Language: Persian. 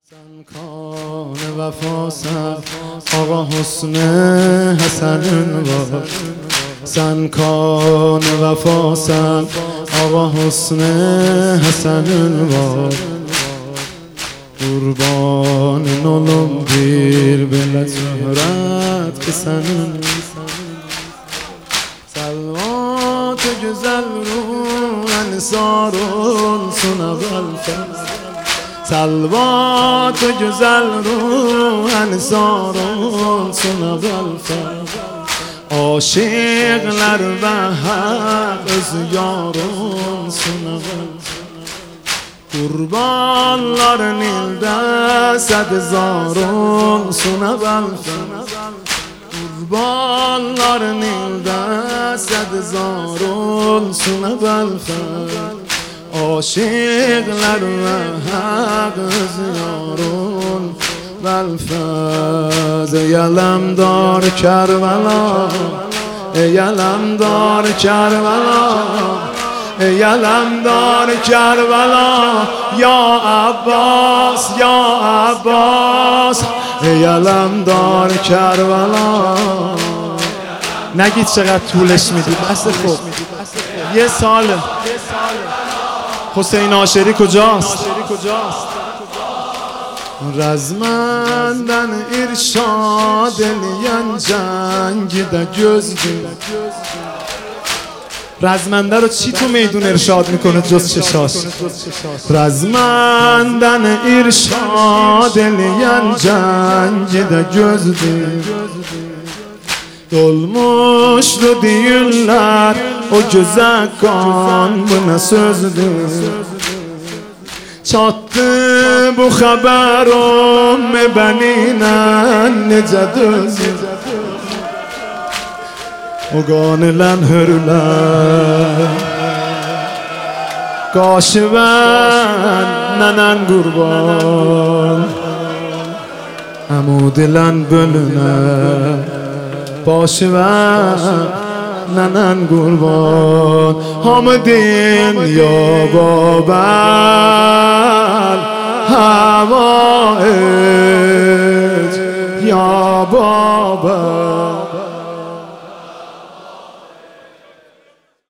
کان وفاسم آقا حسن حسن وار سن کان وفاسم آقا حسن حسن وار قربان نولم bir به زهرت که سنن سلوات güzel ruh ensarun sunavel سلوات güzel ruh ensarun sunavel aşıklar ve hak öz yarun sunavel kurbanların ilde sedizarun sunavel kurbanların ilde sedizarun sunavel aşıklar ve hak öz yarun velfez ey alemdar Kerbela ey alemdar Kerbela ey alemdar Kerbela ya Abbas ya Abbas ey alemdar Kerbela نگید چقدر طولش میدید بس خوب یه ساله حسین عاشری کجاست؟ رزمندن ارشاد لیان جنگی ده gözdü رزمنده رو چی تو میدون ارشاد میکنه جز چشاش رزمندن ارشاد لیان جنگی ده gözdü Dolmuştu düğünler o güzel kan buna sözdü Çattı bu haber ümmü beninen nece düzdü O gönülen hürler Kaşıven nenen kurban Amudilen bölüner Başıver nenen kurban Hamdin ya babel Hava